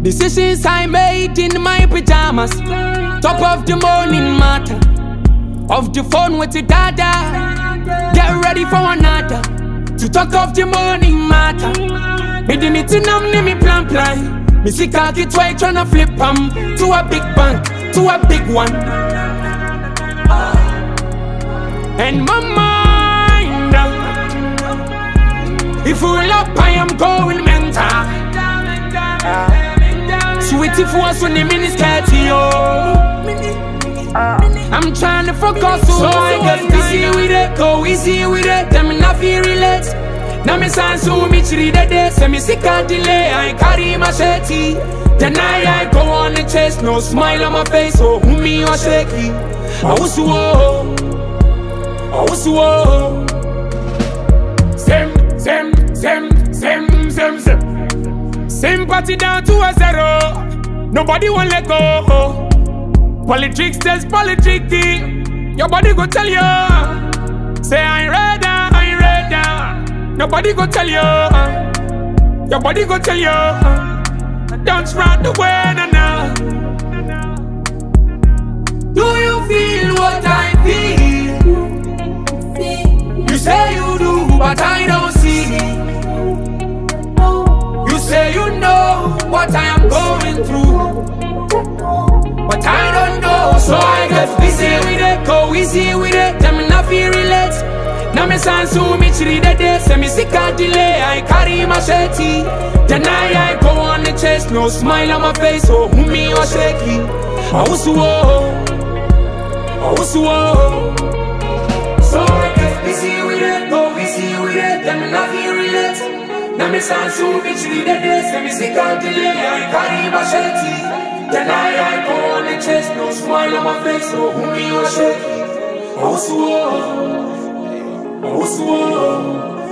Decisions I made in my pajamas. Top of the morning matter. Off the phone with the dada. Get ready for another. To talk of the morning matter. Me di me tinam ni me plan. Me see khaki twice tryna flip to a big bank, to a big one. And my mind, if you up, I am going mental. Sweetie for us when the miniskirt, yo. I'm trying to focus, so I get busy with it, go easy with it. Them not feel relate. Now me sound so much read the day, say me sick and delay. I carry machete. Then I go on the chase, no smile on my face, so who me or shaky. I was sympathy down to a zero. Nobody won't let go. Politics tells politicking. Your body go tell you. Say I ain't ready. Nobody go tell you. Your body go tell you. Don't run the way now. Do you feel what I feel? You say you do, but I don't see. You say you know what I am going through, but I don't know. So I get busy with it, go easy with it. Them not feel relate. Now me sound so much read the day, say me sick and delay. I carry machete. Then I go on the chase, no smile on my face, so who me or shaky. I was so I get busy with it, go easy with it. Them not feel relate. Now me sound so much read the day, say me sick and delay. I carry machete. Then I go on the chase, no smile on my face, so who me or shaky. I was